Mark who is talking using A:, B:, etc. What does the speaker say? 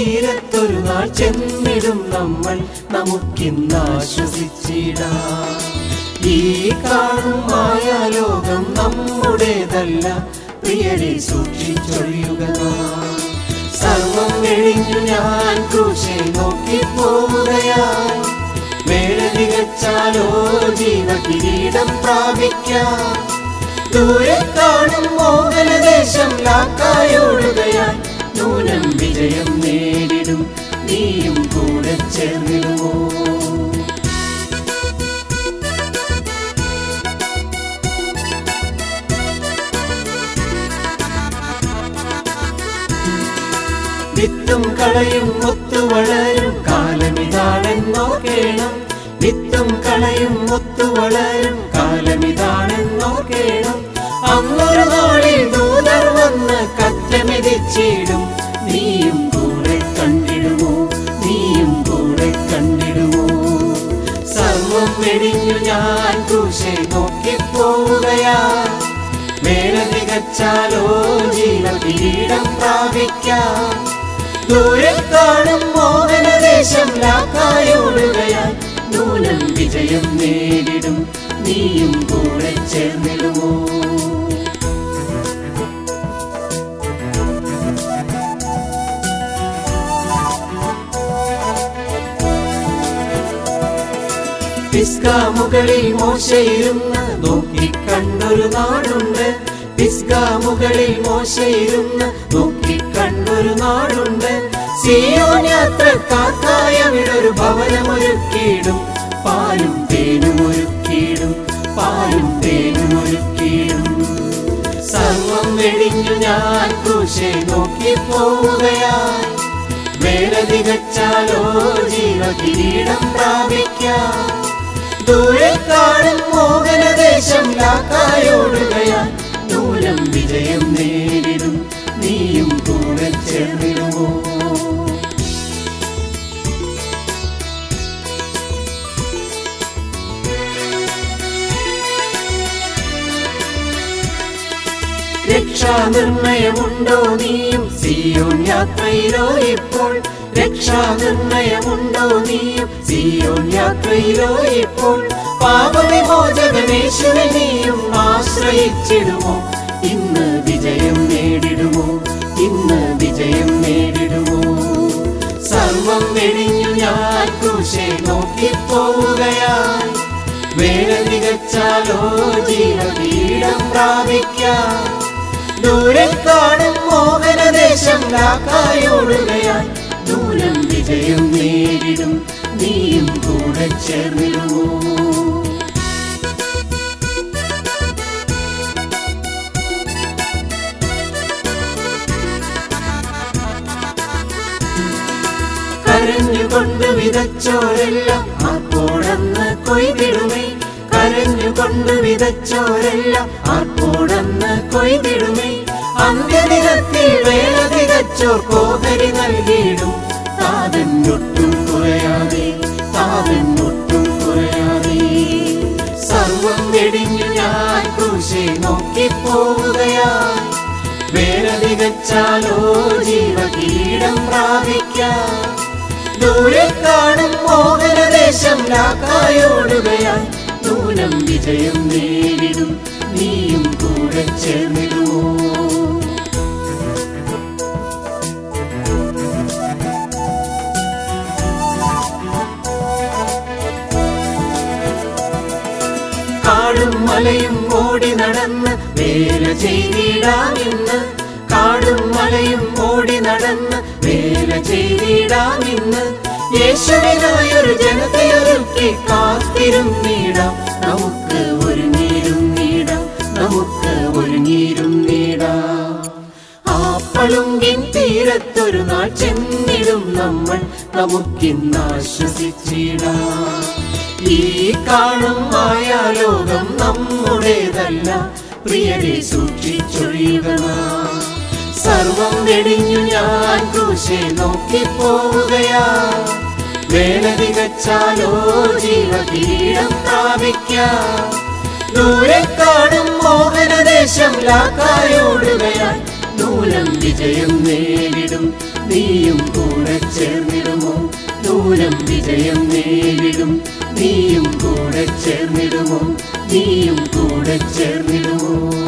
A: തീരത്തൊരു നാൾ ചെന്നിടും നമ്മൾ, നമുക്കിന്ന് ആശ്വസിച്ചിടാം. ഈ കാണും മായാലോകം നമ്മുടേതല്ല, പ്രിയരെ സൂക്ഷിച്ചൊഴിയുക നാം. സർവം വെടിഞ്ഞു ഞാൻ ക്രൂശെ നോക്കി പോവുകയായി, വേല തികച്ചാലോ ജീവകിരീടം പ്രാപിക്കാം. ദൂരെ കാണും മോഹനദേശം ലാക്കായോടുകയായി, നൂനം വിജയം നേടിടും, നീയും കൂടെ ചേർന്നിടുമോ? വിത്തും കളയും ഒത്തുവളരും കാലമിതാണെന്നോർക്കേണം. വിത്തും കളയും ഒത്തുവളരും കാലമിതാണെന്നോർക്കേണം. അന്നൊരു നാളിൽ ദൂതർ വന്ന് കറ്റമെതിച്ചിടും, നീയും കൂടെ കണ്ടിടുമോ? നീയും കൂടെ കണ്ടിടുമോ? സർവം വെടിഞ്ഞു ഞാൻ ക്രൂശെ നോക്കിപ്പോവുകയായി, വേല തികച്ചാലോ ജീവകിരീടം പ്രാപിക്കാം. ദൂരെ കാണും മോഹനദേശം ലാക്കായോടുകയായി, നൂനം വിജയം നേടിടും, നീയും കൂടെ ചേർന്നിടുമോ? പിസ്ഗാ മുകളിൽ മോശയിരുന്ന് നോക്കിക്കണ്ടൊരു നാടുണ്ട്. പിസ്ഗാ മുകളിൽ മോശയിരുന്ന് നോക്കിക്കണ്ടൊരു നാടുണ്ട്. സിയോൻ യാത്രക്കാർക്കായി അവിടൊരു ഭവനമൊരുക്കിയിടും, പാലും തേനും ഒരുക്കിയിടും, പാലും തേനും ഒരുക്കിയിടും. സർവം വെടിഞ്ഞു ഞാൻ ക്രൂശെ നോക്കിപ്പോവുകയായി, വേല തികച്ചാലോ ജീവകിരീടം പ്രാപിക്കാം. ദൂരെ കാണും മോഹനദേശം ലാക്കായോടുകയായി, നൂനം വിജയം നേടിടും, നീയും കൂടെ ചേർന്നിടുമോ? രക്ഷാനിർണയമുണ്ടോ നീയും സിയോൻ യാത്രയിലോ ഇപ്പോൾ? രക്ഷാനിർണയമുണ്ടോ നീയും സിയോൻ യാത്രയിലോ ഇപ്പോൾ? പാപവിമോചകനേശുവിനെ നീയും ആശ്രയിച്ചിടുമോ? ഇന്ന് വിജയം നേടിടുമോ? ഇന്ന് വിജയം നേടിടുമോ? സർവം വെടിഞ്ഞു ഞാൻ ക്രൂശെ നോക്കിപ്പോവുകയായി, വേല തികച്ചാലോ ജീവകിരീടം പ്രാപിക്കാം. ദൂരെ കാണും മോഹനദേശം ലാക്കായോടുകയായി, നൂനം വിജയം നേടിടും, നീയും കൂടെ ചേർന്നിടുമോ? കരഞ്ഞുകൊണ്ട് വിതച്ചോരെല്ലാം ആർപ്പോടന്ന് കൊയ്തിടുമേ. കരഞ്ഞുകൊണ്ട് വിതച്ചോരെല്ലാം ആർപ്പോടന്ന് കൊയ്തിടുമേ. അന്ത്യദിനത്തിൽ വേല തികച്ചോർ കോഹരി നൽകിയിടും, താതന്നൊട്ടും കുറയാതെ, താതന്നൊട്ടും കുറയാതെ. സർവം വെടിഞ്ഞു ഞാൻ ക്രൂശെ നോക്കിപ്പോവുകയായി, വേല തികച്ചാലോ ജീവകിരീടം പ്രാപിക്കാം. ദൂരെ കാണും മോഹനദേശം ലാക്കായോടുകയായി, നൂനം വിജയം നേടിടും, നീയും കൂടെ ചേർന്നിടുമോ? കാടും മലയും ഓടി നടന്ന് വേല ചെയ്തിടാമിന്ന്. കാടും മലയും ഓടി നടന്ന് വേല ചെയ്തിടാമിന്ന്. യേശുവിനായൊരു ജനതയൊരുക്കി കാത്തിരുന്നിടാം, നമുക്ക് ഒരുങ്ങിയിരുന്നിടാം, നമുക്ക് ഒരുങ്ങിയിരുന്നിടാം. ആ പളുങ്കിൻ തീരത്തൊരു നാൾ ചെന്നിടും നമ്മൾ, നമുക്കിന്ന് ആശ്വസിച്ചിടാം. ഈ കാണും മായാലോകം നമ്മുടേതല്ല, പ്രിയരെ സൂക്ഷിച്ചൊഴിയുക നാം. സർവം വെടിഞ്ഞു ഞാൻ ക്രൂശെ നോക്കിപ്പോവുകയായി, വേല തികച്ചാലോ ജീവകിരീടം പ്രാപിക്കാം. ദൂരെ കാണും മോഹനദേശം ലാക്കായോടുകയായി, നൂനം വിജയം നേടിടും, നീയും കൂടെ ചേർന്നിടുമോ? ദൂരം വിജയം നേടിടും നീയും കൂടെ ചേർന്നിടുമോ? നീയും കൂടെ ചേർന്നിടുമോ?